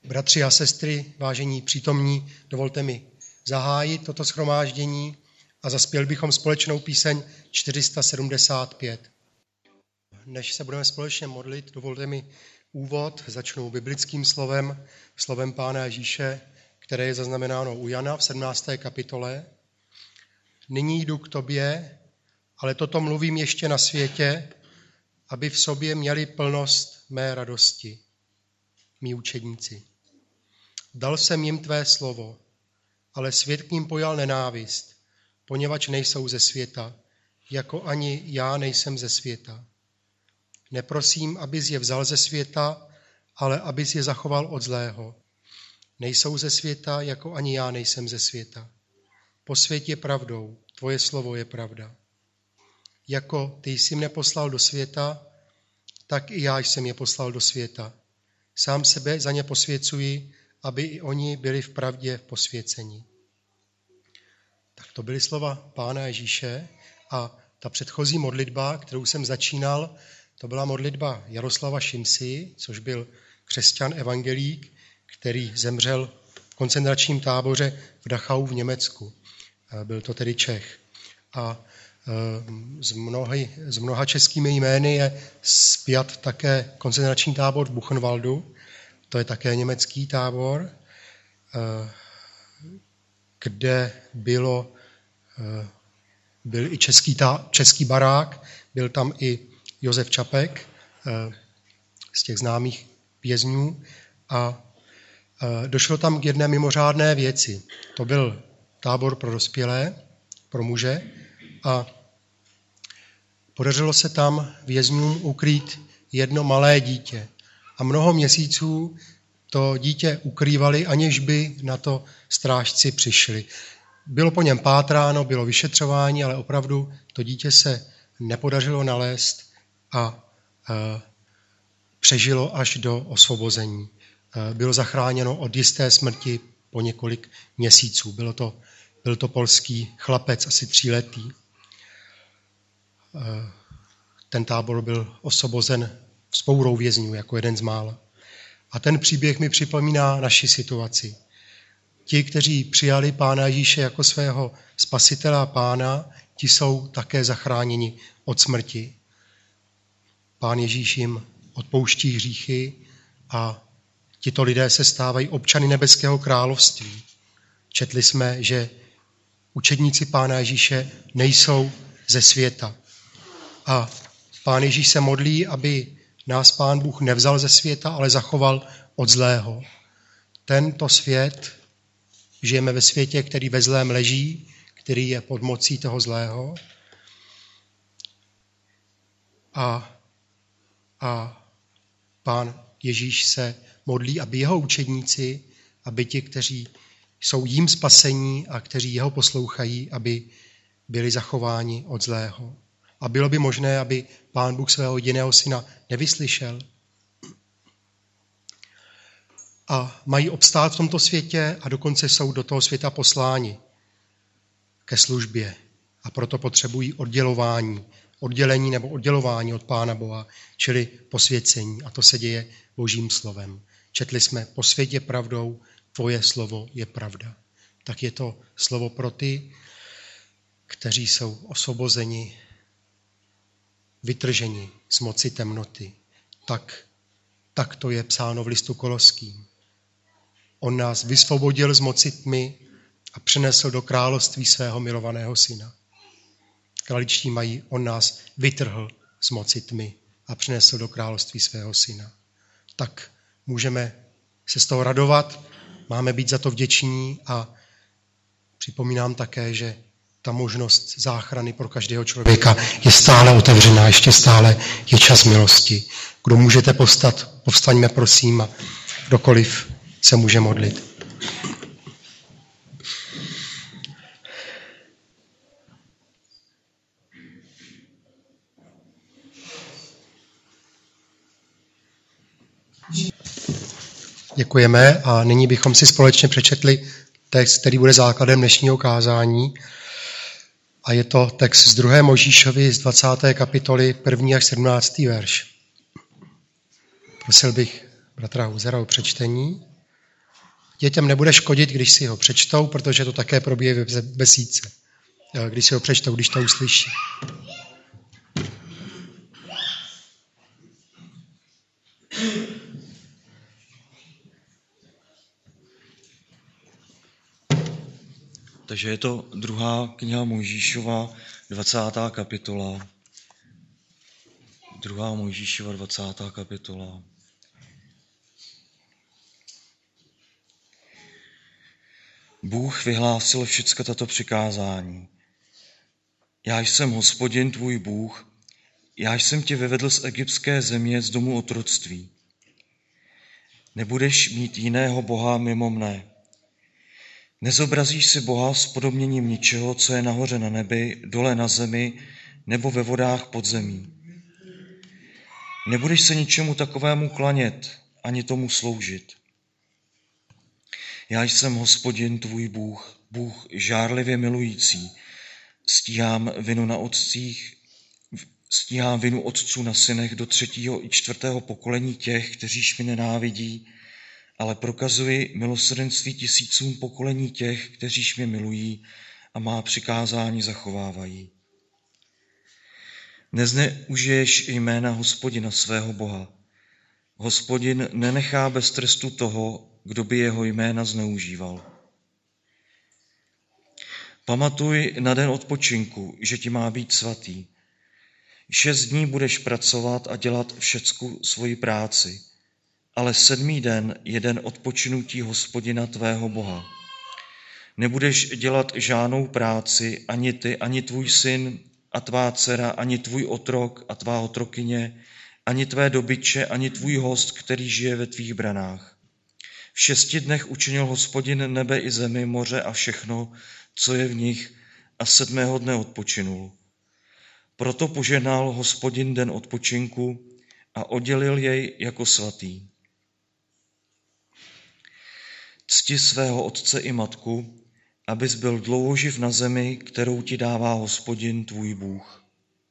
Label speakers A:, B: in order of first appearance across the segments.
A: Bratři a sestry, vážení přítomní, dovolte mi zahájit toto shromáždění a zaspěli bychom společnou píseň 475. Než se budeme společně modlit, dovolte mi úvod, začnu biblickým slovem Pána Ježíše, které je zaznamenáno u Jana v 17. kapitole. Nyní jdu k tobě, ale toto mluvím ještě na světě, aby v sobě měli plnost mé radosti. Mí učedníci. Dal jsem jim tvé slovo, ale svět k ním pojal nenávist, poněvadž nejsou ze světa, jako ani já nejsem ze světa. Neprosím, abys je vzal ze světa, ale abys je zachoval od zlého. Nejsou ze světa, jako ani já nejsem ze světa. Posvěť je pravdou, tvoje slovo je pravda. Jako ty jsi mne poslal do světa, tak i já jsem je poslal do světa. Sám sebe za ně posvěcuji, aby i oni byli v pravdě posvěceni. Tak to byly slova Pána Ježíše a ta předchozí modlitba, kterou jsem začínal, to byla modlitba Jaroslava Šimsy, což byl křesťan evangelík, který zemřel v koncentračním táboře v Dachau v Německu. Byl to tedy Čech. A s mnoha českými jmény je spjat také koncentrační tábor v Buchenwaldu. To je také německý tábor, kde byl i český barák, byl tam i Josef Čapek z těch známých vězňů a došlo tam k jedné mimořádné věci. To byl tábor pro dospělé, pro muže a podařilo se tam vězňům ukrýt jedno malé dítě. A mnoho měsíců to dítě ukrývali, aniž by na to strážci přišli. Bylo po něm pátráno, bylo vyšetřování, ale opravdu to dítě se nepodařilo nalézt a přežilo až do osvobození. Bylo zachráněno od jisté smrti po několik měsíců. Byl to polský chlapec, asi 3letý. Ten tábor byl osvobozen vzpourou vězňů, jako jeden z mála. A ten příběh mi připomíná naši situaci. Ti, kteří přijali Pána Ježíše jako svého spasitele a pána, ti jsou také zachráněni od smrti. Pán Ježíš jim odpouští hříchy a tito lidé se stávají občany nebeského království. Četli jsme, že učedníci Pána Ježíše nejsou ze světa. A Pán Ježíš se modlí, aby nás Pán Bůh nevzal ze světa, ale zachoval od zlého. Tento svět, žijeme ve světě, který ve zlém leží, který je pod mocí toho zlého. A Pán Ježíš se modlí, aby jeho učedníci, aby ti, kteří jsou jím spasení a kteří jeho poslouchají, aby byli zachováni od zlého. A bylo by možné, aby Pán Bůh svého jediného syna nevyslyšel. A mají obstát v tomto světě a dokonce jsou do toho světa posláni ke službě. A proto potřebují oddělení nebo oddělování od Pána Boha, čili posvěcení. A to se děje Božím slovem. Četli jsme, posvěť je pravdou, tvoje slovo je pravda. Tak je to slovo pro ty, kteří jsou osvobozeni, vytrženi z moci temnoty. Tak to je psáno v listu Koloským. On nás vysvobodil z moci tmy a přinesl do království svého milovaného syna. Kraličtí mají, on nás vytrhl z moci tmy a přinesl do království svého syna. Tak můžeme se z toho radovat, máme být za to vděční a připomínám také, že ta možnost záchrany pro každého člověka je stále otevřená, ještě stále je čas milosti. Kdo můžete povstat, povstaňme prosím a kdokoliv se může modlit. Děkujeme a nyní bychom si společně přečetli text, který bude základem dnešního kázání. A je to text z 2. Mojžíšovi z 20. kapitoly 1. až 17. verš. Prosil bych bratra Huzera o přečtení. Dětem nebude škodit, když si ho přečtou, protože to také probíje v besídce. Když si ho přečtou, když to uslyší.
B: Takže je to 2. kniha Mojžíšova, 20. kapitola. 2. Mojžíšova, 20. kapitola. Bůh vyhlásil všecka tato přikázání. Já jsem Hospodin tvůj Bůh, já jsem tě vyvedl z egyptské země, z domu otroctví. Nebudeš mít jiného boha mimo mne. Nezobrazíš si boha s podobněním ničeho, co je nahoře na nebi, dole na zemi nebo ve vodách pod zemí. Nebudeš se ničemu takovému klanět, ani tomu sloužit. Já jsem Hospodin tvůj Bůh, Bůh žárlivě milující. Stíhám vinu otců na synech do 3. i 4. pokolení těch, kteříž mi nenávidí, ale prokazuji milosrdenství tisícům pokolení těch, kteříž mě milují a má přikázání zachovávají. Nezneužiješ jména Hospodina svého Boha. Hospodin nenechá bez trestu toho, kdo by jeho jména zneužíval. Pamatuj na den odpočinku, že ti má být svatý. 6 dní budeš pracovat a dělat všecku svoji práci, ale 7. den je den odpočinutí Hospodina tvého Boha. Nebudeš dělat žádnou práci, ani ty, ani tvůj syn a tvá dcera, ani tvůj otrok a tvá otrokyně, ani tvé dobytče, ani tvůj host, který žije ve tvých branách. V 6 dnech učinil Hospodin nebe i zemi, moře a všechno, co je v nich, a 7. dne odpočinul. Proto požehnal Hospodin den odpočinku a oddělil jej jako svatý. Cti svého otce i matku, abys byl dlouhoživ na zemi, kterou ti dává Hospodin tvůj Bůh.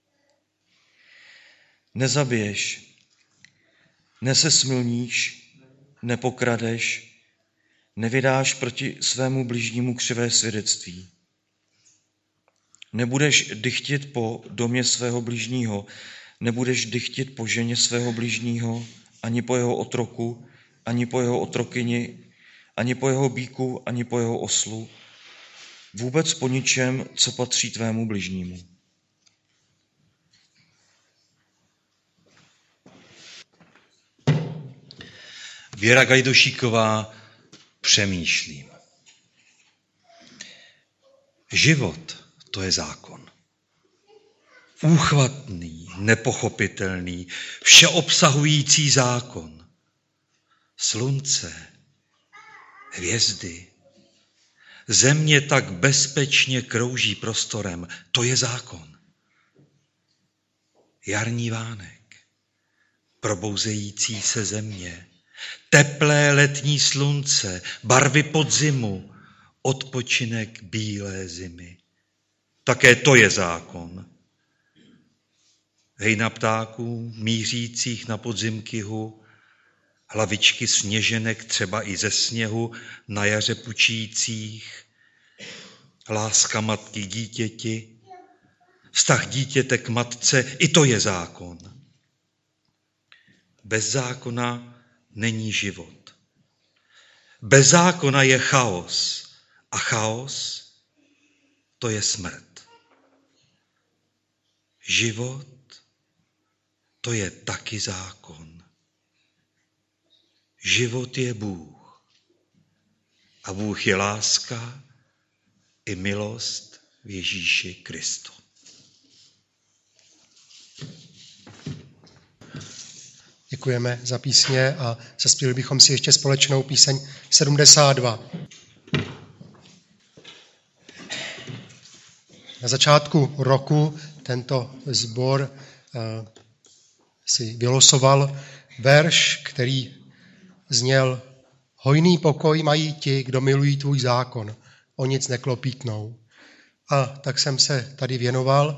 B: Nezabiješ, nesesmilníš, nepokradeš, nevydáš proti svému bližnímu křivé svědectví. Nebudeš dychtit po domě svého bližního, nebudeš dychtit po ženě svého bližního, ani po jeho otroku, ani po jeho otrokyni, ani po jeho býku, ani po jeho oslu, vůbec po ničem, co patří tvému bližnímu.
C: Věra Gajdošíková, přemýšlím. Život, to je zákon. Úchvatný, nepochopitelný, všeobsahující zákon. Slunce, hvězdy, země tak bezpečně krouží prostorem, to je zákon. Jarní vánek, probouzející se země, teplé letní slunce, barvy podzimu, odpočinek bílé zimy. Také to je zákon. Hejna ptáků, mířících na podzim kyhu, hlavičky sněženek třeba i ze sněhu, na jaře pučících, láska matky k dítěti, vztah dítěte k matce, i to je zákon. Bez zákona není život. Bez zákona je chaos a chaos to je smrt. Život to je taky zákon. Život je Bůh. A Bůh je láska i milost v Ježíši Kristu.
A: Děkujeme za písně a zaspěli bychom si ještě společnou píseň 72. Na začátku roku tento sbor si vylosoval verš, který zněl: hojný pokoj mají ti, kdo milují tvůj zákon, o nic neklopítnou. A tak jsem se tady věnoval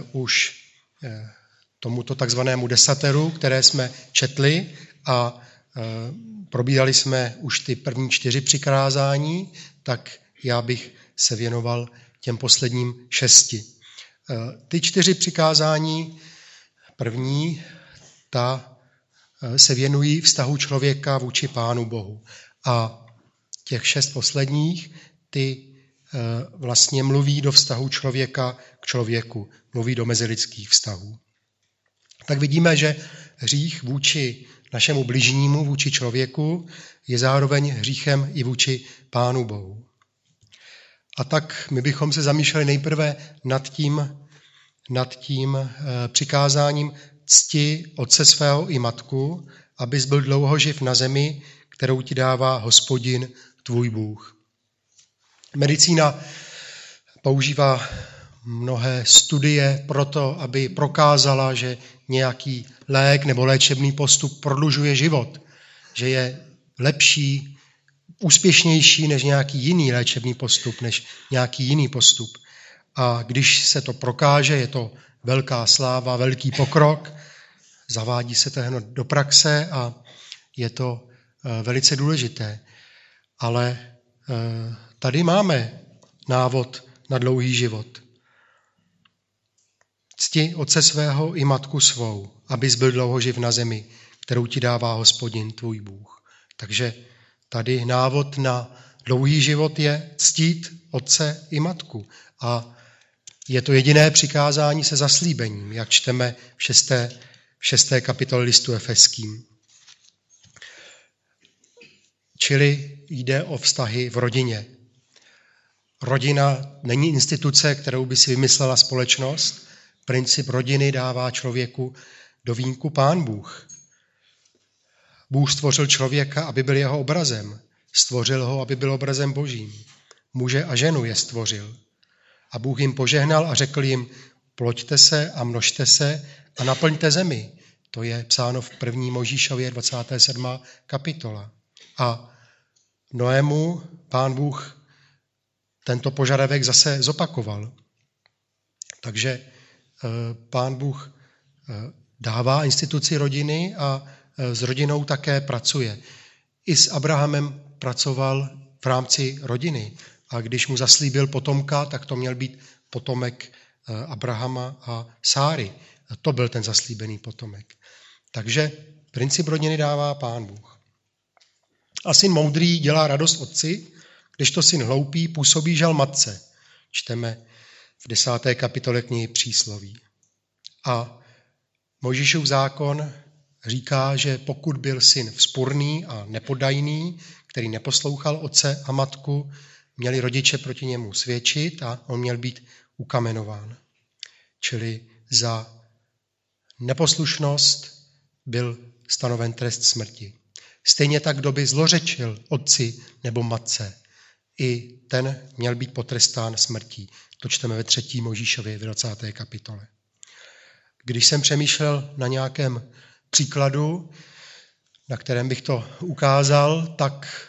A: už tomuto takzvanému desateru, které jsme četli, a probírali jsme už ty první 4 přikázání, tak já bych se věnoval těm posledním 6. Ty 4 přikázání, první, ta se věnují vztahu člověka vůči Pánu Bohu. A těch 6 posledních, ty vlastně mluví do vztahu člověka k člověku, mluví do mezilidských vztahů. Tak vidíme, že hřích vůči našemu bližnímu, vůči člověku, je zároveň hříchem i vůči Pánu Bohu. A tak my bychom se zamýšleli nejprve nad tím přikázáním cti otce svého i matku, abys byl dlouho živ na zemi, kterou ti dává Hospodin tvůj Bůh. Medicína používá mnohé studie pro to, aby prokázala, že nějaký lék nebo léčebný postup prodlužuje život, že je lepší, úspěšnější než nějaký jiný léčebný postup, než nějaký jiný postup. A když se to prokáže, je to velká sláva, velký pokrok, zavádí se to do praxe a je to velice důležité. Ale tady máme návod na dlouhý život. Cti otce svého i matku svou, abys byl dlouho živ na zemi, kterou ti dává Hospodin tvůj Bůh. Takže tady návod na dlouhý život je ctít otce i matku. A je to jediné přikázání se zaslíbením, jak čteme v 6. kapitole listu Efeským. Čili jde o vztahy v rodině. Rodina není instituce, kterou by si vymyslela společnost. Princip rodiny dává člověku do vínku Pán Bůh. Bůh stvořil člověka, aby byl jeho obrazem. Stvořil ho, aby byl obrazem Božím. Muže a ženu je stvořil. A Bůh jim požehnal a řekl jim, ploďte se a množte se a naplňte zemi. To je psáno v 1. Mojžíšově 27. kapitola. A Noému Pán Bůh tento požadavek zase zopakoval. Takže Pán Bůh dává instituci rodiny a s rodinou také pracuje. I s Abrahamem pracoval v rámci rodiny. A když mu zaslíbil potomka, tak to měl být potomek Abrahama a Sáry. A to byl ten zaslíbený potomek. Takže princip rodiny dává Pán Bůh. A syn moudrý dělá radost otci, kdežto syn hloupý působí žal matce. Čteme v 10. kapitole knihy Přísloví. A Mojžíšův zákon říká, že pokud byl syn vzpurný a nepodajný, který neposlouchal otce a matku, měli rodiče proti němu svědčit a on měl být ukamenován. Čili za neposlušnost byl stanoven trest smrti. Stejně tak, kdo by zlořečil otci nebo matce, i ten měl být potrestán smrtí. To čteme ve 3. Mojžíšově v 20. kapitole. Když jsem přemýšlel na nějakém příkladu, na kterém bych to ukázal, tak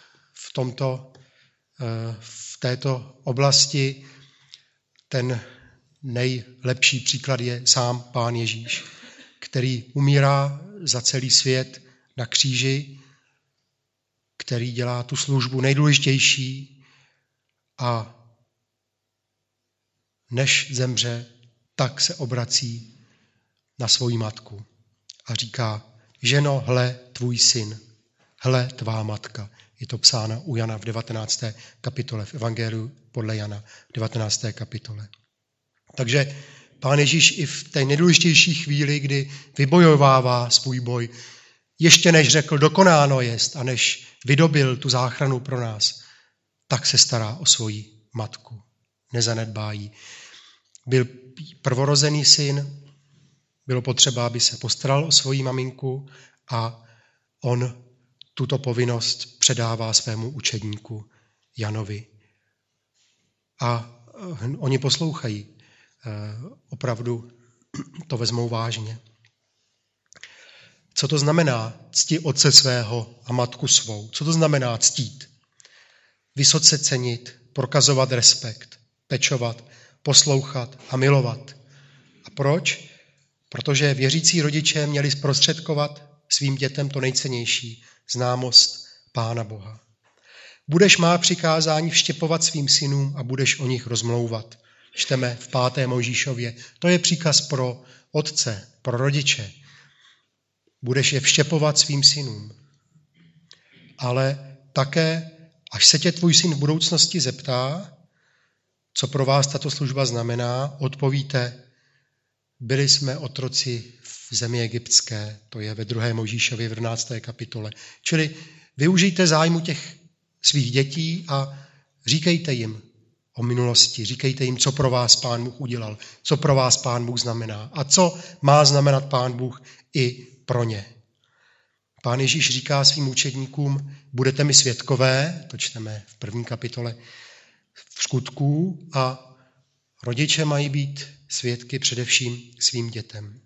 A: v této oblasti ten nejlepší příklad je sám Pán Ježíš, který umírá za celý svět na kříži, který dělá tu službu nejdůležitější a než zemře, tak se obrací na svoji matku a říká, ženo, hle tvůj syn, hle tvá matka. Je to psáno u Jana v 19. kapitole, v Evangeliu podle Jana v 19. kapitole. Takže Pán Ježíš i v té nejdůležitější chvíli, kdy vybojovává svůj boj, ještě než řekl dokonáno jest a než vydobil tu záchranu pro nás, tak se stará o svoji matku. Nezanedbá ji. Byl prvorozený syn, bylo potřeba, aby se postaral o svoji maminku a on tuto povinnost předává svému učedníku Janovi. A oni poslouchají. Opravdu to vezmou vážně. Co to znamená cti otce svého a matku svou? Co to znamená ctít? Vysoce cenit, prokazovat respekt, pečovat, poslouchat a milovat. A proč? Protože věřící rodiče měli zprostředkovat svým dětem to nejcennější, známost Pána Boha. Budeš má přikázání vštěpovat svým synům a budeš o nich rozmlouvat. Čteme v 5. Mojžíšově. To je příkaz pro otce, pro rodiče. Budeš je vštěpovat svým synům. Ale také, až se tě tvůj syn v budoucnosti zeptá, co pro vás tato služba znamená, odpovíte, byli jsme otroci v zemi egyptské, to je ve 2. Mojžíšově v 11. kapitole. Čili využijte zájmu těch svých dětí a říkejte jim o minulosti, říkejte jim, co pro vás Pán Bůh udělal, co pro vás Pán Bůh znamená a co má znamenat Pán Bůh i pro ně. Pán Ježíš říká svým učedníkům, budete mi svědkové, to čteme v 1. kapitole v Skutků, a rodiče mají být svědky především svým dětem.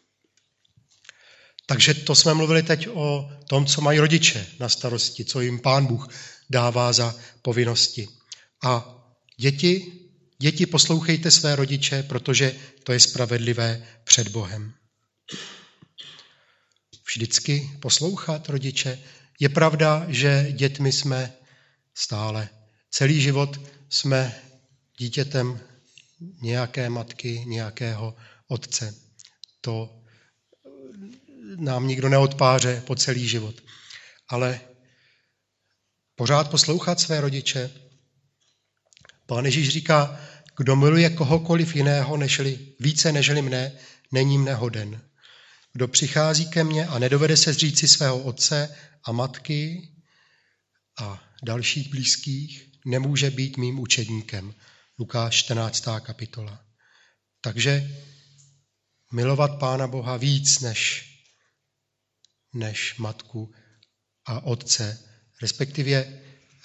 A: Takže to jsme mluvili teď o tom, co mají rodiče na starosti, co jim Pán Bůh dává za povinnosti. A děti poslouchejte své rodiče, protože to je spravedlivé před Bohem. Vždycky poslouchat rodiče. Je pravda, že dětmi jsme stále. Celý život jsme dítětem nějaké matky, nějakého otce. To nám nikdo neodpáře po celý život. Ale pořád poslouchat své rodiče. Pán Ježíš říká, kdo miluje kohokoliv jiného více nežli mne, není mne hoden. Kdo přichází ke mně a nedovede se zříci svého otce a matky a dalších blízkých, nemůže být mým učedníkem. Lukáš 14. kapitola. Takže milovat Pána Boha víc než matku a otce, respektive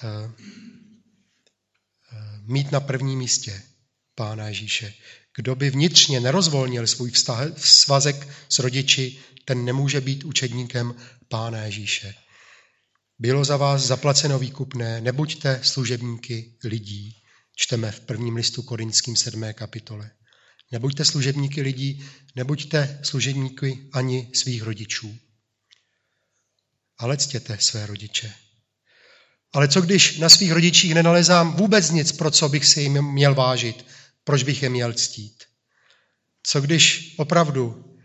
A: mít na prvním místě Pána Ježíše. Kdo by vnitřně nerozvolnil svůj svazek s rodiči, ten nemůže být učedníkem Pána Ježíše. Bylo za vás zaplaceno výkupné, nebuďte služebníky lidí. Čteme v 1. listu Korinským 7. kapitole. Nebuďte služebníky lidí, nebuďte služebníky ani svých rodičů. Ale ctěte své rodiče. Ale co když na svých rodičích nenalezám vůbec nic, pro co bych si jim měl vážit, proč bych je měl ctít? Co když opravdu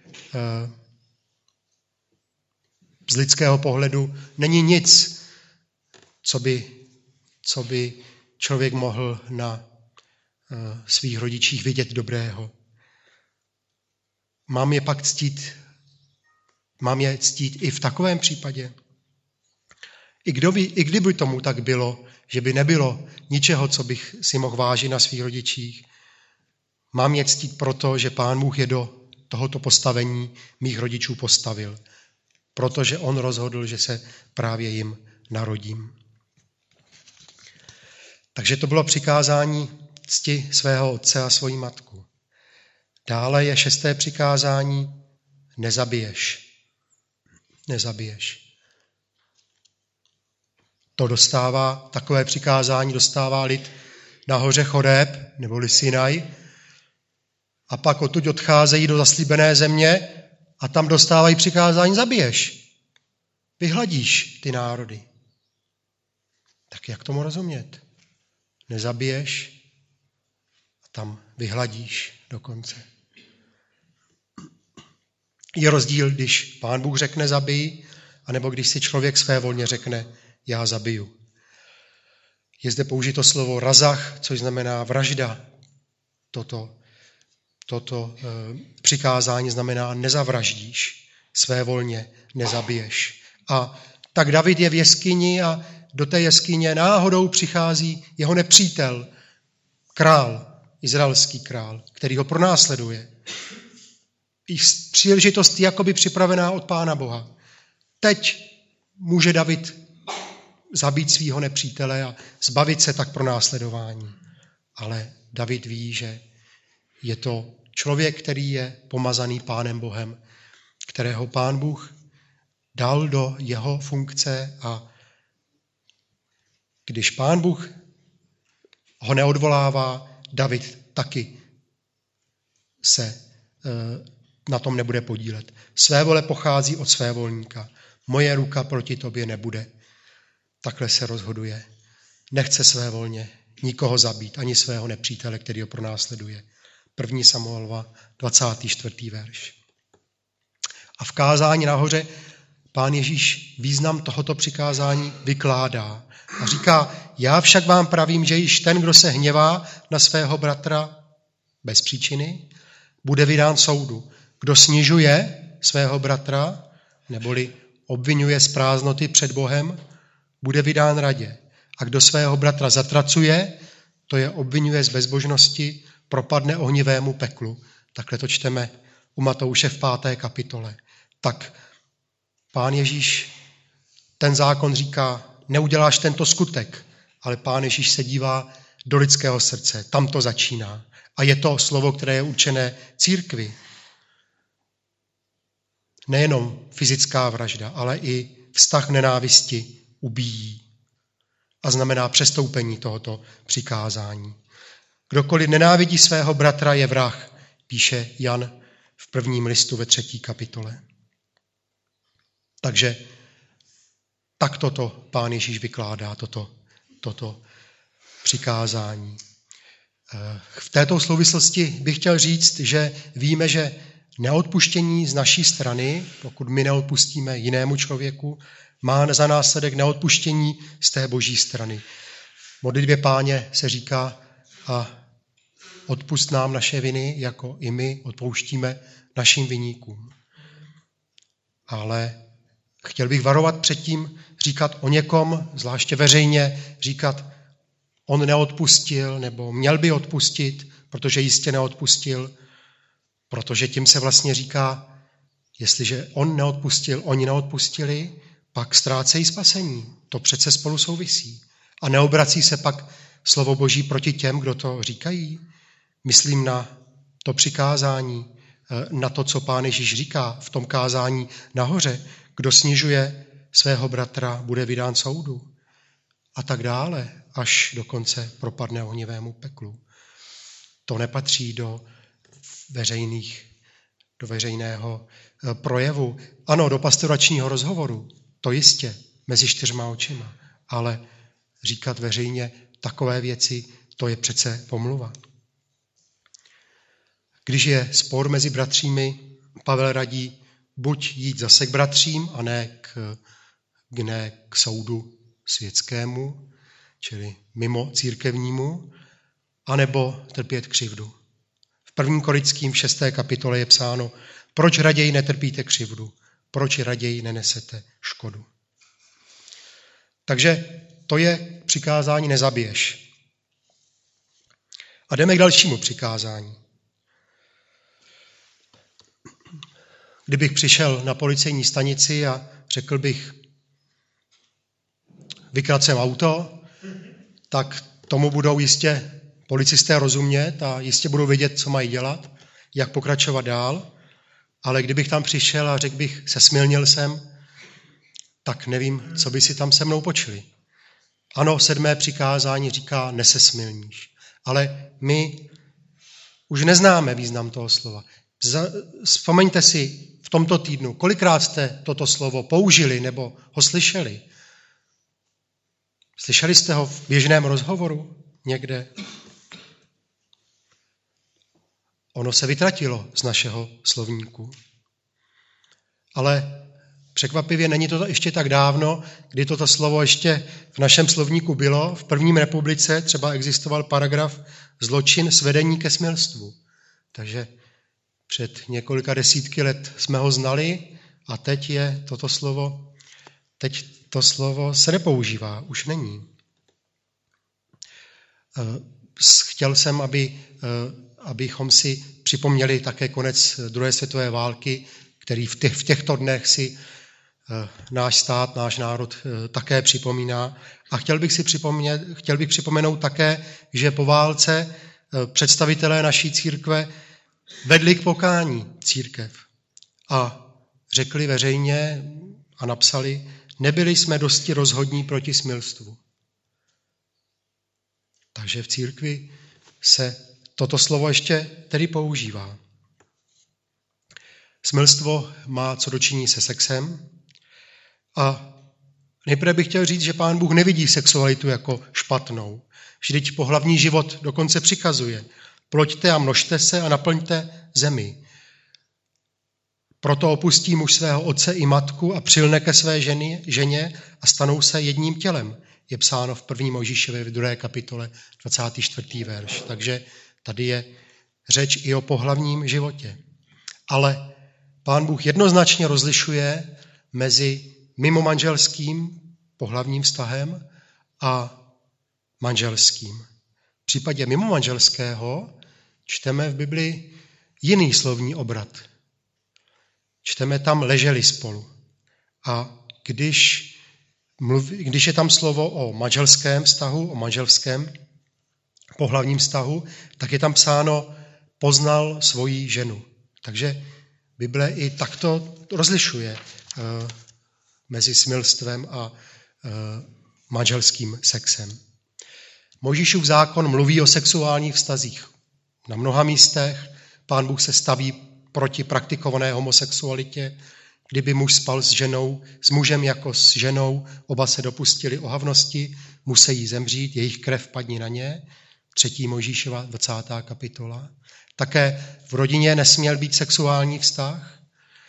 A: z lidského pohledu není nic, co by člověk mohl na svých rodičích vidět dobrého? Mám je pak ctít? Mám je ctít i v takovém případě? I kdyby tomu tak bylo, že by nebylo ničeho, co bych si mohl vážit na svých rodičích, mám je ctít proto, že Pán Bůh je do tohoto postavení mých rodičů postavil. Protože on rozhodl, že se právě jim narodím. Takže to bylo přikázání cti svého otce a svoji matku. Dále je 6. přikázání, nezabiješ. Nezabiješ. Takové přikázání dostává lid na hoře Choreb, neboli Sinaj, a pak odtud odcházejí do zaslíbené země a tam dostávají přikázání, zabiješ. Vyhladíš ty národy. Tak jak tomu rozumět? Nezabiješ a tam vyhladíš dokonce. Je rozdíl, když Pán Bůh řekne zabij, anebo když si člověk svévolně řekne já zabiju. Je zde použito slovo razach, což znamená vražda. Toto přikázání znamená nezavraždíš, svévolně nezabiješ. A tak David je v jeskyni a do té jeskyně náhodou přichází jeho nepřítel, král, izraelský král, který ho pronásleduje. I příležitost jakoby připravená od Pána Boha. Teď může David zabít svého nepřítele a zbavit se tak pronásledování. Ale David ví, že je to člověk, který je pomazaný Pánem Bohem, kterého Pán Bůh dal do jeho funkce, a když Pán Bůh ho neodvolává, David taky se na tom nebude podílet. Své vole pochází od svévolníka. Moje ruka proti tobě nebude. Takhle se rozhoduje. Nechce svévolně nikoho zabít, ani svého nepřítele, který ho pronásleduje. 1. Samuelova, 24. verš. A v kázání nahoře Pán Ježíš význam tohoto přikázání vykládá a říká, já však vám pravím, že již ten, kdo se hněvá na svého bratra bez příčiny, bude vydán soudu. Kdo snižuje svého bratra, neboli obvinuje z prázdnoty před Bohem, bude vydán radě. A kdo svého bratra zatracuje, to je obvinuje z bezbožnosti, propadne ohnivému peklu. Takhle to čteme u Matouše v 5. kapitole. Tak Pán Ježíš, ten zákon říká, neuděláš tento skutek, ale Pán Ježíš se dívá do lidského srdce, tam to začíná. A je to slovo, které je určené církvi. Nejenom fyzická vražda, ale i vztah nenávisti ubíjí. A znamená přestoupení tohoto přikázání. Kdokoliv nenávidí svého bratra je vrah, píše Jan v 1. listu ve 3. kapitole. Takže takto to Pán Ježíš vykládá, toto přikázání. V této souvislosti bych chtěl říct, že víme, že neodpuštění z naší strany, pokud my neodpustíme jinému člověku, má za následek neodpuštění z té boží strany. V modlitbě Páně se říká a odpusť nám naše viny, jako i my odpouštíme našim viníkům. Ale chtěl bych varovat před tím říkat o někom, zvláště veřejně, říkat on neodpustil, nebo měl by odpustit, protože jistě neodpustil, protože tím se vlastně říká, jestliže on neodpustil, oni neodpustili, pak ztrácejí spasení. To přece spolu souvisí. A neobrací se pak slovo Boží proti těm, kdo to říkají. Myslím na to přikázání, na to, co Pán Ježíš říká v tom kázání nahoře. Kdo snižuje svého bratra, bude vydán soudu. A tak dále, až dokonce propadne ohnivému peklu. To nepatří do veřejného projevu. Ano, do pastoračního rozhovoru, to jistě, mezi 4 očima. Ale říkat veřejně takové věci, to je přece pomluva. Když je spor mezi bratřími, Pavel radí buď jít zase k bratřím a ne k soudu světskému, čili mimo církevnímu, anebo trpět křivdu. V 1. Korinským 6. kapitole je psáno, proč raději netrpíte křivdu, proč raději nenesete škodu. Takže to je přikázání nezabiješ. A jdeme k dalšímu přikázání. Kdybych přišel na policejní stanici a řekl bych, vykradl jsem auto, tak tomu budou jistě policisté rozumět a jistě budou vědět, co mají dělat, jak pokračovat dál. Ale kdybych tam přišel a řekl bych, sesmilnil jsem, tak nevím, co by si tam se mnou počuli. Ano, 7. přikázání říká, nesesmilníš. Ale my už neznáme význam toho slova. Vzpomeňte si v tomto týdnu, kolikrát jste toto slovo použili nebo ho slyšeli. Slyšeli jste ho v běžném rozhovoru někde? Ono se vytratilo z našeho slovníku. Ale překvapivě není to ještě tak dávno, kdy toto slovo ještě v našem slovníku bylo. V první republice třeba existoval paragraf zločin svedení ke smilstvu. Takže před několika desítky let jsme ho znali a teď je teď to slovo se nepoužívá, už není. Chtěl jsem, abychom si připomněli také konec druhé světové války, který v těchto dnech si náš stát, náš národ také připomíná. A chtěl bych připomenout také, že po válce představitelé naší církve vedli k pokání církev a řekli veřejně a napsali, nebyli jsme dosti rozhodní proti smilstvu. Takže v církvi se toto slovo ještě tedy používá. Smilstvo má co dočiní se sexem a nejprve bych chtěl říct, že Pán Bůh nevidí sexualitu jako špatnou. Vždyť pohlavní život dokonce přikazuje. Ploďte a množte se a naplňte zemi. Proto opustí muž svého otce i matku a přilne ke své ženě a stanou se jedním tělem. Je psáno v 1. Mojžíšově v 2. kapitole 24. verš. Takže tady je řeč i o pohlavním životě. Ale Pán Bůh jednoznačně rozlišuje mezi mimomanželským pohlavním vztahem a manželským. V případě mimomanželského čteme v Biblii jiný slovní obrat. Čteme tam leželi spolu. A když je tam slovo o manželském vztahu, o manželském pohlavním vztahu, tak je tam psáno poznal svoji ženu. Takže Bible i takto rozlišuje mezi smilstvem a manželským sexem. Mojžíšův zákon mluví o sexuálních vztazích. Na mnoha místech Pán Bůh se staví proti praktikované homosexualitě, kdyby muž spal s ženou, s mužem jako s ženou, oba se dopustili ohavnosti, musí zemřít, jejich krev padni na ně. 3. Mojžíšova 20. kapitola. Také v rodině nesměl být sexuální vztah,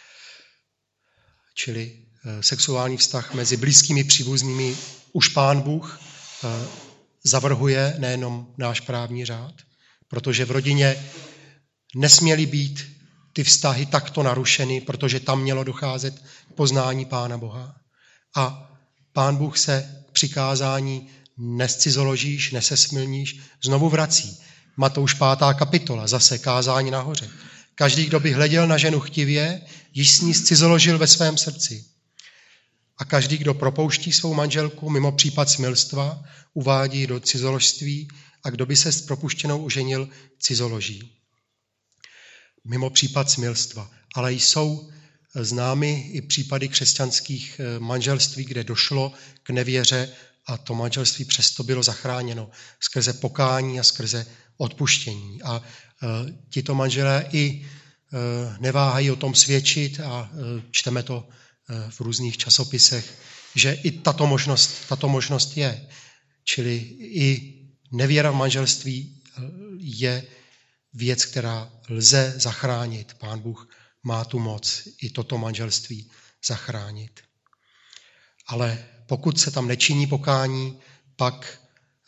A: čili sexuální vztah mezi blízkými příbuznými už Pán Bůh zavrhuje nejenom náš právní řád, protože v rodině nesměly být ty vztahy takto narušeny, protože tam mělo docházet k poznání Pána Boha. A Pán Bůh se k přikázání nescizoložíš, nesesmilníš, znovu vrací. Matouš 5. kapitola, zase kázání nahoře. Každý, kdo by hleděl na ženu chtivě, již s ní scizoložil ve svém srdci. A každý, kdo propouští svou manželku mimo případ smilstva, uvádí do cizoložství a kdo by se s propuštěnou oženil, cizoloží. Mimo případ smilstva. Ale jsou známy i případy křesťanských manželství, kde došlo k nevěře a to manželství přesto bylo zachráněno skrze pokání a skrze odpuštění. A tito manželé i neváhají o tom svědčit a čteme to v různých časopisech, že i tato možnost je. Čili i nevěra v manželství je věc, která lze zachránit. Pán Bůh má tu moc i toto manželství zachránit. Ale pokud se tam nečiní pokání, pak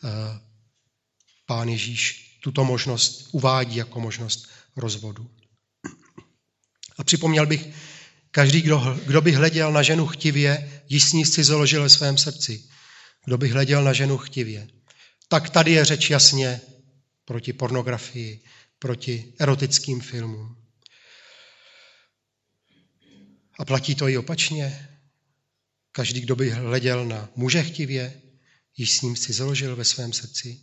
A: Pán Ježíš tuto možnost uvádí jako možnost rozvodu. A připomněl bych, každý, kdo by hleděl na ženu chtivě, již s ní scizoložil ve svém srdci. Kdo by hleděl na ženu chtivě. Tak tady je řeč jasně proti pornografii, proti erotickým filmům. A platí to i opačně. Každý, kdo by hleděl na muže chtivě, již s ním scizoložil ve svém srdci.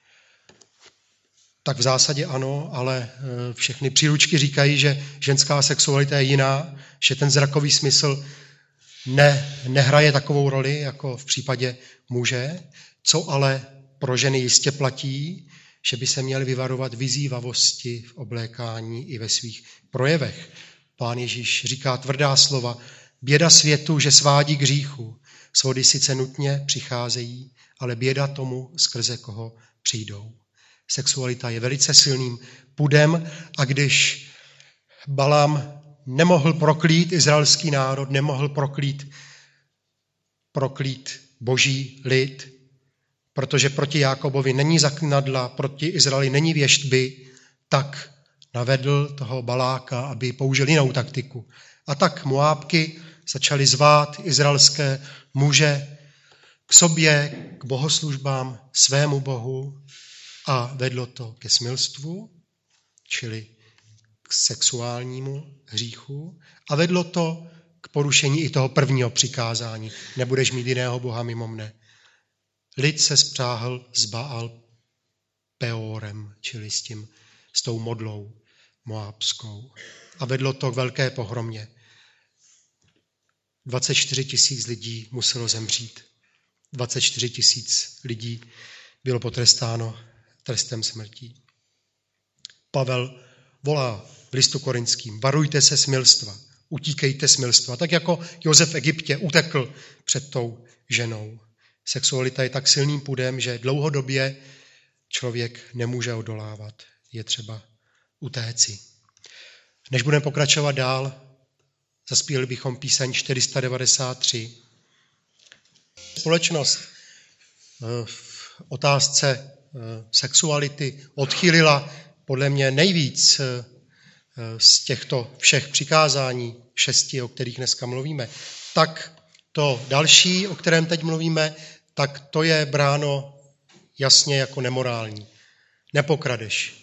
A: Tak v zásadě ano, ale všechny příručky říkají, že ženská sexualita je jiná, že ten zrakový smysl nehraje takovou roli, jako v případě muže, co ale pro ženy jistě platí, že by se měly vyvarovat vyzývavosti v oblékání i ve svých projevech. Pán Ježíš říká tvrdá slova, běda světu, že svádí k hříchu. Svody sice nutně přicházejí, ale běda tomu, skrze koho přijdou. Sexualita je velice silným pudem a když Balám nemohl proklít izraelský národ, nemohl proklít boží lid, protože proti Jákobovi není zaklinadla, proti Izraeli není věštby, tak navedl toho Baláka, aby použil jinou taktiku. A tak Moábky začaly zvát izraelské muže k sobě, k bohoslužbám, svému bohu a vedlo to ke smilstvu, čili k sexuálnímu hříchu a vedlo to k porušení i toho prvního přikázání. Nebudeš mít jiného boha mimo mne. Lid se spřáhl s Baal Peorem, čili s tou modlou moábskou. A vedlo to k velké pohromě. 24 000 lidí muselo zemřít. 24 000 lidí bylo potrestáno trestem smrti. Pavel volá v listu Korinským. Varujte se smilstva, utíkejte smilstva. Tak jako Josef v Egyptě utekl před tou ženou. Sexualita je tak silným pudem, že dlouhodobě člověk nemůže odolávat. Je třeba utéci. Než budeme pokračovat dál, zaspívali bychom píseň 493. Společnost v otázce sexuality odchýlila podle mě nejvíc z těchto všech přikázání 6, o kterých dneska mluvíme. Tak to další, o kterém teď mluvíme, tak to je bráno jasně jako nemorální. Nepokradeš.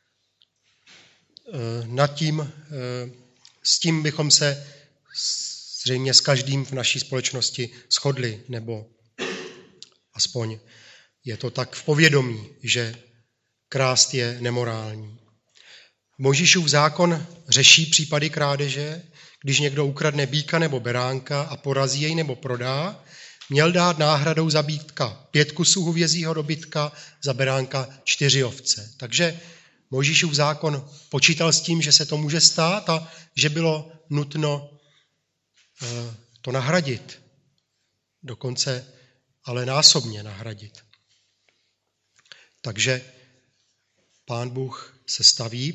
A: S tím bychom se zřejmě s každým v naší společnosti shodli, nebo aspoň je to tak v povědomí, že krást je nemorální. Mojžíšův zákon řeší případy krádeže, když někdo ukradne býka nebo beránka a porazí jej nebo prodá, měl dát náhradou za býka 5 kusů hovězího dobytka, za beránka 4 ovce. Takže Mojžíšův zákon počítal s tím, že se to může stát a že bylo nutno to nahradit. Dokonce ale násobně nahradit. Takže Pán Bůh se staví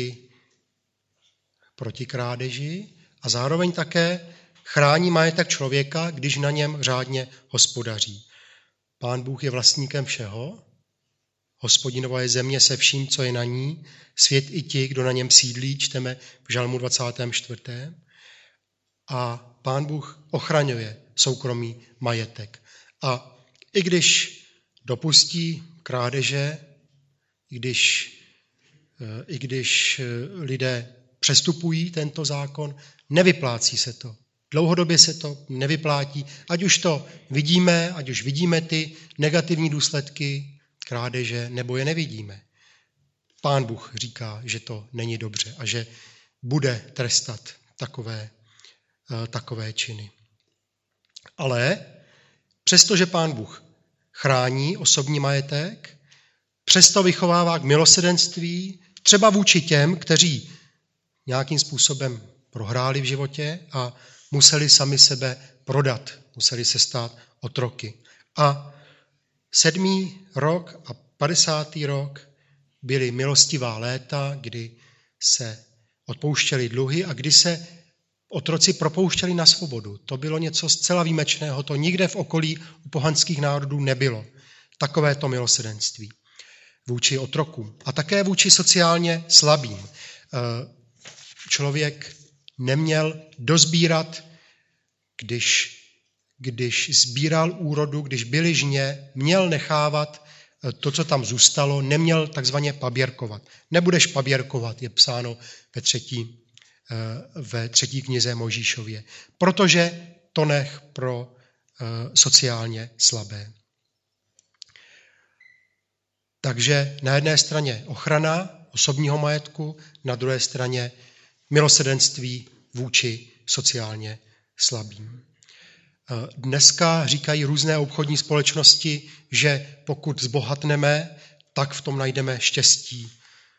A: proti krádeži a zároveň také chrání majetek člověka, když na něm řádně hospodaří. Pán Bůh je vlastníkem všeho, Hospodinova je země se vším, co je na ní, svět i ti, kdo na něm sídlí, čteme v Žalmu 24. A Pán Bůh ochraňuje soukromý majetek. A i když dopustí krádeže, i když lidé přestupují tento zákon, nevyplácí se to. Dlouhodobě se to nevyplátí, ať už vidíme ty negativní důsledky krádeže, nebo je nevidíme. Pán Bůh říká, že to není dobře a že bude trestat takové činy. Ale přestože Pán Bůh chrání osobní majetek, přesto vychovává k milosrdenství třeba vůči těm, kteří nějakým způsobem prohráli v životě a museli sami sebe prodat, museli se stát otroky. A 7. rok a 50. rok byly milostivá léta, kdy se odpouštěly dluhy a kdy se otroci propouštěli na svobodu. To bylo něco zcela výjimečného, to nikde v okolí u pohanských národů nebylo. Takovéto milosrdenství vůči otrokům a také vůči sociálně slabým. Člověk neměl dozbírat, když sbíral úrodu, když byly žně, měl nechávat to, co tam zůstalo, neměl takzvaně paběrkovat. Nebudeš paběrkovat, je psáno ve 3. knize Mojžíšově, protože to nech pro sociálně slabé. Takže na jedné straně ochrana osobního majetku, na druhé straně milosrdenství vůči sociálně slabým. Dneska říkají různé obchodní společnosti, že pokud zbohatneme, tak v tom najdeme štěstí.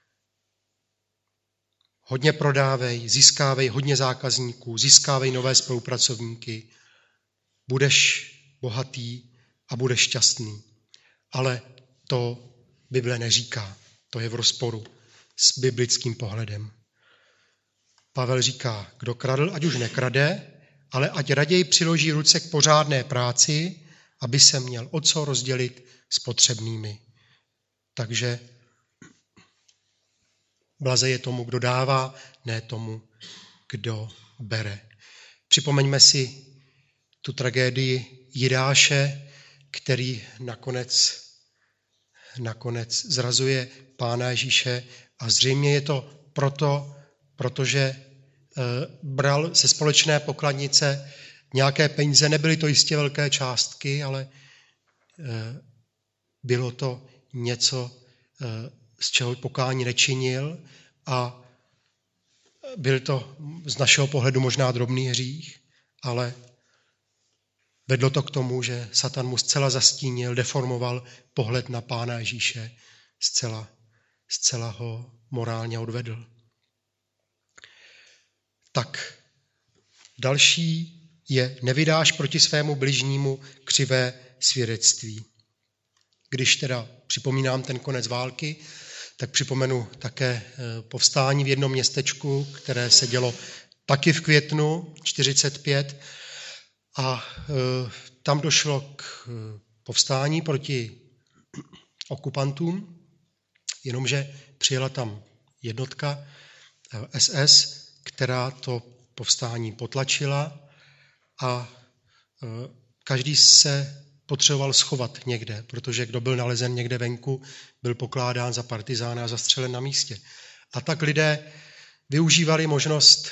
A: Hodně prodávej, získávej hodně zákazníků, získávej nové spolupracovníky, budeš bohatý a budeš šťastný. Ale to Bible neříká, to je v rozporu s biblickým pohledem. Pavel říká, kdo kradl, ať už nekrade, ale ať raději přiloží ruce k pořádné práci, aby se měl o co rozdělit s potřebnými. Takže blaze je tomu, kdo dává, ne tomu, kdo bere. Připomeňme si tu tragédii Jidáše, který nakonec zrazuje Pána Ježíše a zřejmě je to protože bral ze společné pokladnice nějaké peníze, nebyly to jistě velké částky, ale bylo to něco, z čeho pokání nečinil a byl to z našeho pohledu možná drobný hřích, ale vedlo to k tomu, že Satan mu zcela zastínil, deformoval pohled na Pána Ježíše, zcela ho morálně odvedl. Tak další je: nevydáš proti svému bližnímu křivé svědectví. Když teda připomínám ten konec války, tak připomenu také povstání v jednom městečku, které se dělo taky v květnu 1945. A tam došlo k povstání proti okupantům, jenomže přijela tam jednotka SS, která to povstání potlačila a každý se potřeboval schovat někde, protože kdo byl nalezen někde venku, byl pokládán za partizána a zastřelen na místě. A tak lidé využívali možnost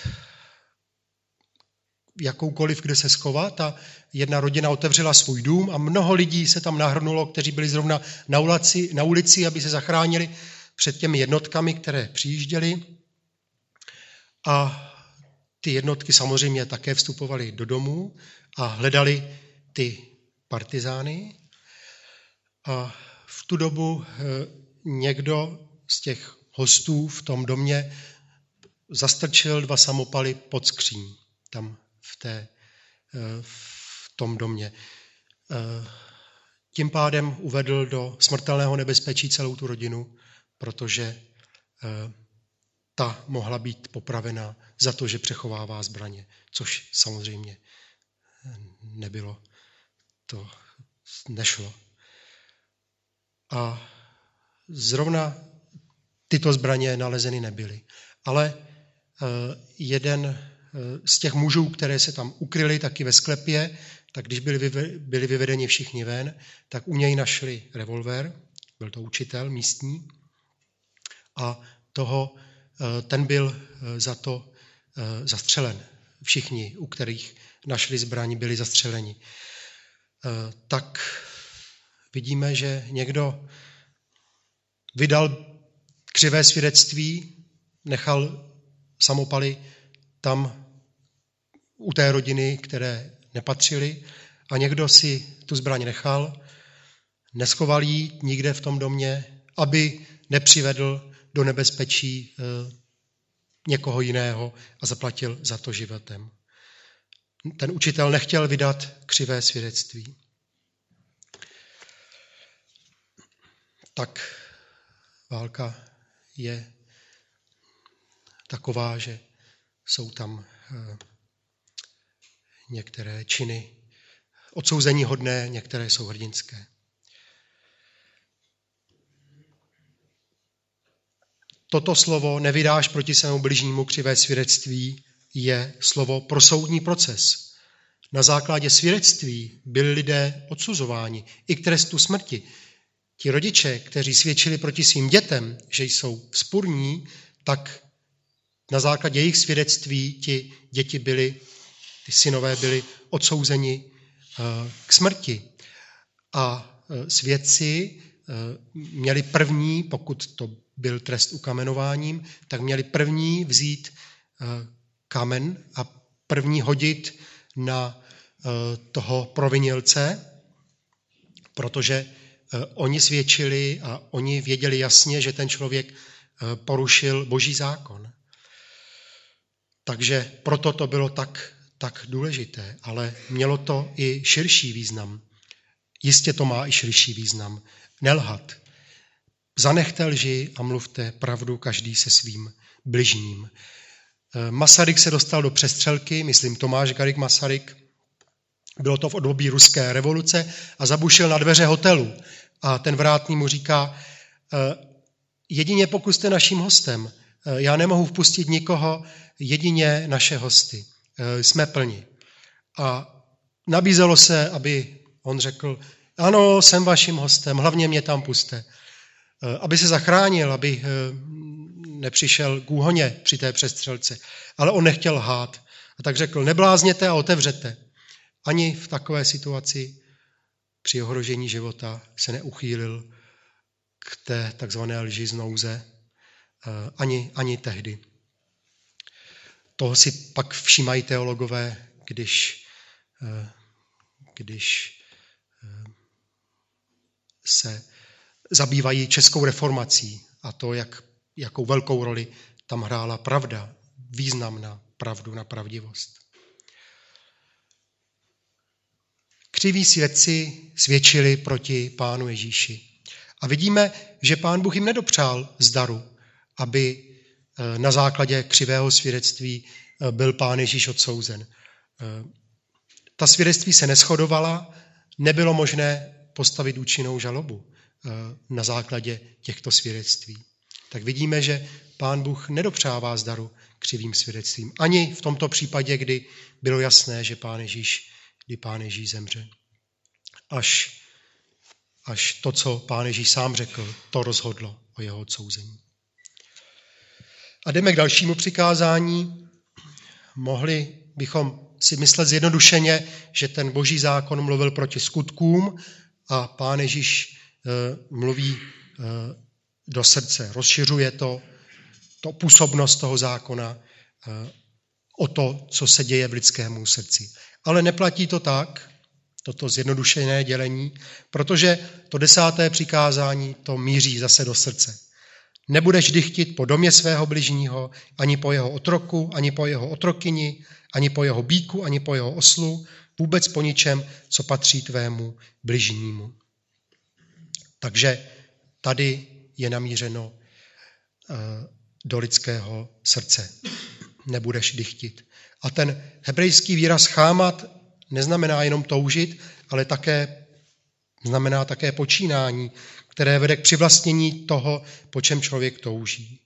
A: jakoukoliv, kde se schovat, a jedna rodina otevřela svůj dům a mnoho lidí se tam nahrnulo, kteří byli zrovna na ulici, aby se zachránili před těmi jednotkami, které přijížděly. A ty jednotky samozřejmě také vstupovaly do domů a hledali ty partizány. A v tu dobu někdo z těch hostů v tom domě zastrčil 2 samopaly pod skříň tam v tom domě. Tím pádem uvedl do smrtelného nebezpečí celou tu rodinu, protože ta mohla být popravena za to, že přechovává zbraně, což samozřejmě nebylo. To nešlo. A zrovna tyto zbraně nalezeny nebyly. Ale jeden z těch mužů, které se tam ukryli taky ve sklepě, tak když byli vyvedeni všichni ven, tak u něj našli revolver, byl to učitel místní, a ten byl za to zastřelen. Všichni, u kterých našli zbraň, byli zastřeleni. Tak vidíme, že někdo vydal křivé svědectví, nechal samopaly tam u té rodiny, které nepatřily, a někdo si tu zbraň nechal, neschoval ji nikde v tom domě, aby nepřivedl do nebezpečí někoho jiného a zaplatil za to životem. Ten učitel nechtěl vydat křivé svědectví. Tak válka je taková, že jsou tam některé činy odsouzeníhodné, některé jsou hrdinské. Toto slovo nevydáš proti svému bližnímu křivé svědectví je slovo pro soudní proces. Na základě svědectví byli lidé odsuzováni i k trestu smrti. Ti rodiče, kteří svědčili proti svým dětem, že jsou vzpurní, tak na základě jejich svědectví ti děti ty synové byli odsouzeni k smrti. A svědci měli první, pokud to byl trest ukamenováním, tak měli první vzít kamen a první hodit na toho provinilce, protože oni svědčili a oni věděli jasně, že ten člověk porušil Boží zákon. Takže proto to bylo tak důležité, ale mělo to i širší význam. Jistě to má i širší význam. Nelhat. Zanechte lži a mluvte pravdu každý se svým bližním. Masaryk se dostal do přestřelky, myslím Tomáš Garrigue Masaryk, bylo to v období ruské revoluce, a zabušil na dveře hotelu. A ten vrátný mu říká: jedině pokud jste naším hostem, já nemohu vpustit nikoho, jedině naše hosty. Jsme plni. A nabízelo se, aby on řekl: ano, jsem vaším hostem, hlavně mě tam puste. Aby se zachránil, aby nepřišel k úhoně při té přestřelce. Ale on nechtěl lhát. A tak řekl: neblázněte a otevřete. Ani v takové situaci při ohrožení života se neuchýlil k té takzvané lži z nouze. Ani tehdy. Toho si pak všímají teologové, když se zabývají českou reformací a to, jakou velkou roli tam hrála pravda, významná pravdu, na pravdivost. Křiví svědci svědčili proti Pánu Ježíši. A vidíme, že Pán Bůh jim nedopřál zdaru, aby na základě křivého svědectví byl Pán Ježíš odsouzen. Ta svědectví se neshodovala, nebylo možné postavit účinnou žalobu na základě těchto svědectví. Tak vidíme, že Pán Bůh nedopřává zdaru křivým svědectvím. Ani v tomto případě, kdy bylo jasné, že Pán Ježíš zemře. Až to, co Pán Ježíš sám řekl, to rozhodlo o jeho odsouzení. A jdeme k dalšímu přikázání. Mohli bychom si myslet zjednodušeně, že ten boží zákon mluvil proti skutkům a Pán Ježíš mluví do srdce. Rozšiřuje to působnost toho zákona o to, co se děje v lidskému srdci. Ale neplatí to tak, toto zjednodušené dělení, protože to 10. přikázání to míří zase do srdce. Nebudeš dychtit po domě svého bližního, ani po jeho otroku, ani po jeho otrokyni, ani po jeho býku, ani po jeho oslu, vůbec po ničem, co patří tvému bližnímu. Takže tady je namířeno do lidského srdce. Nebudeš dychtit. A ten hebrejský výraz chámat neznamená jenom toužit, ale znamená také počínání, které vede k přivlastnění toho, po čem člověk touží.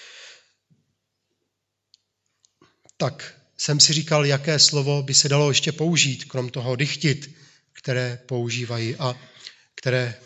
A: Tak jsem si říkal, jaké slovo by se dalo ještě použít, krom toho dychtit, které používají a které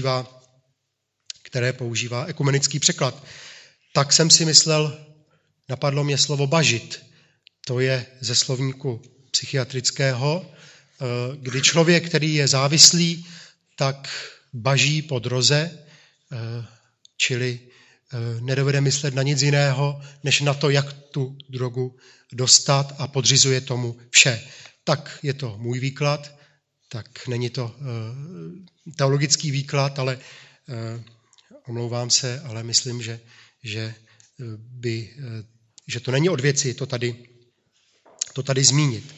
A: používá ekumenický překlad. Tak jsem si myslel, napadlo mě slovo bažit. To je ze slovníku psychiatrického, kdy člověk, který je závislý, tak baží po droze, čili nedovede myslet na nic jiného, než na to, jak tu drogu dostat a podřizuje tomu vše. Tak je to můj výklad, tak není to teologický výklad, ale omlouvám se, ale myslím, že to není od věci to tady zmínit.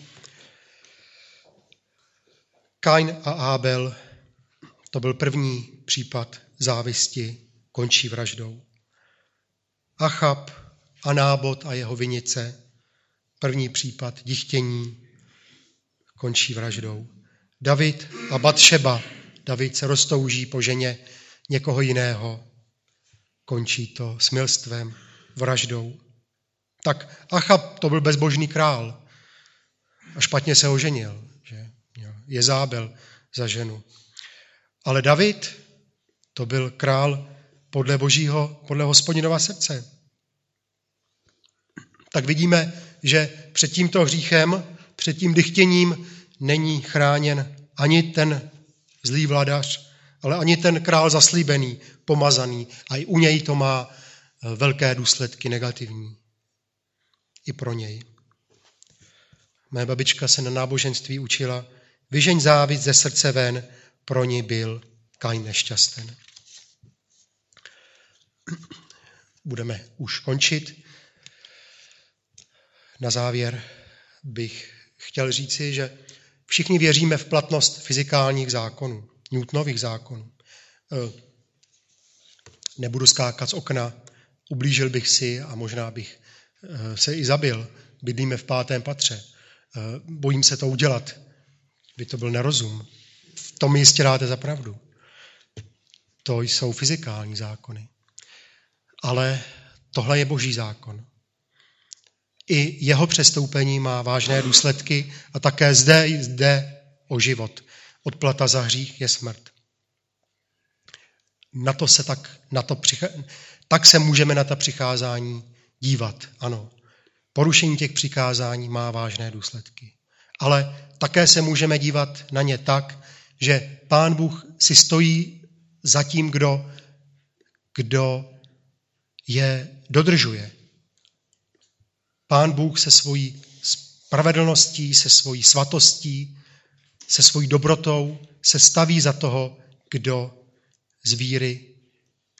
A: Kain a Ábel, to byl první případ závisti, končí vraždou. Achab a Nábot a jeho vinice, první případ dychtění, končí vraždou. David a Batšeba, David se roztouží po ženě někoho jiného, končí to smilstvem, vraždou. Tak Achab to byl bezbožný král a špatně se oženil, že měl Jezábel za ženu. Ale David, to byl král podle Hospodinova srdce. Tak vidíme, že před tímto hříchem, před tím dychtěním není chráněn ani ten zlý vladař, ale ani ten král zaslíbený, pomazaný. A i u něj to má velké důsledky negativní. I pro něj. Mé babička se na náboženství učila, vyžeň závist ze srdce ven, pro ní byl Kain nešťasten. Budeme už končit. Na závěr bych chtěl říci, že všichni věříme v platnost fyzikálních zákonů, Newtonových zákonů. Nebudu skákat z okna, ublížil bych si a možná bych se i zabil. Bydlíme v 5. patře. Bojím se to udělat, by to byl nerozum. V tom jistě dáte za pravdu. To jsou fyzikální zákony. Ale tohle je boží zákon. I jeho přestoupení má vážné důsledky a také zde jde o život. Odplata za hřích je smrt. Tak se můžeme na ta přikázání dívat. Ano, porušení těch přikázání má vážné důsledky. Ale také se můžeme dívat na ně tak, že Pán Bůh si stojí za tím, kdo je dodržuje. Pán Bůh se svojí spravedlností, se svojí svatostí, se svojí dobrotou se staví za toho, kdo z víry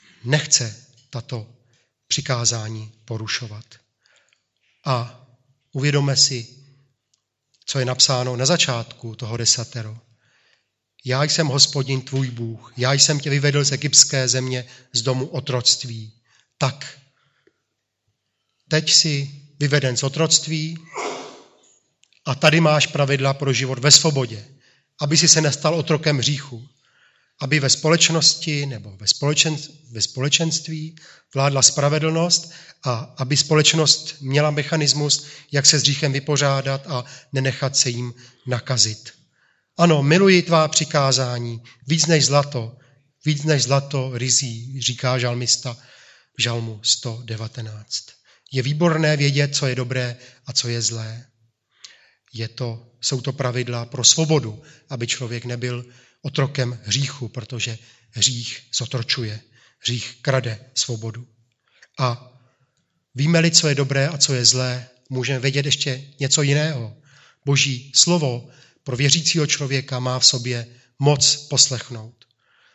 A: nechce tato přikázání porušovat. A Uvědomme si, co je napsáno na začátku toho desatero. Já jsem Hospodin tvůj Bůh, já jsem tě vyvedl z egyptské země, z domu otroctví. Tak, teď jsi vyveden z otroctví a tady máš pravidla pro život ve svobodě, aby si se nestal otrokem hříchu, aby ve společnosti nebo ve společenství vládla spravedlnost a aby společnost měla mechanismus, jak se s hříchem vypořádat a nenechat se jim nakazit. Ano, miluji tvá přikázání, víc než zlato ryzí, říká žalmista v žalmu 119. Je výborné vědět, co je dobré a co je zlé. Jsou to pravidla pro svobodu, aby člověk nebyl otrokem hříchu, protože hřích zotročuje, hřích krade svobodu. A víme-li, co je dobré a co je zlé, můžeme vědět ještě něco jiného. Boží slovo pro věřícího člověka má v sobě moc poslechnout.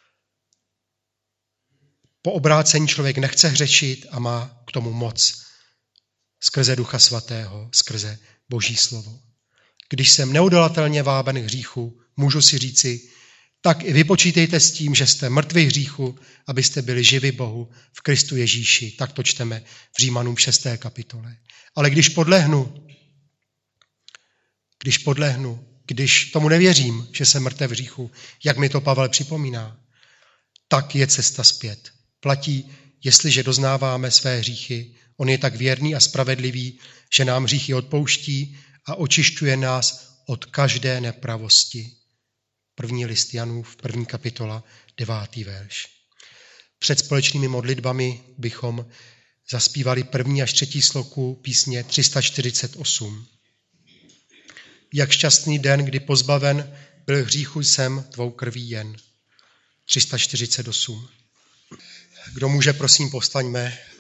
A: Po obrácení člověk nechce hřešit a má k tomu moc skrze Ducha Svatého, skrze Boží slovo. Když jsem neodolatelně váben k hříchu, můžu si říci, tak i vy počítejte s tím, že jste mrtví hříchu, abyste byli živi Bohu v Kristu Ježíši. Tak to čteme v Římanům 6. kapitole. Ale když tomu nevěřím, že jsem mrtev v hříchu, jak mi to Pavel připomíná, tak je cesta zpět. Platí, jestliže doznáváme své hříchy, on je tak věrný a spravedlivý, že nám hříchy odpouští a očišťuje nás od každé nepravosti. 1. list Janův, 1. kapitola, 9. verš. Před společnými modlitbami bychom zaspívali 1. až 3. sloku písně 348. Jak šťastný den, kdy pozbaven byl hříchu jsem tvou krví jen. 348. Kdo může, prosím, povstaňme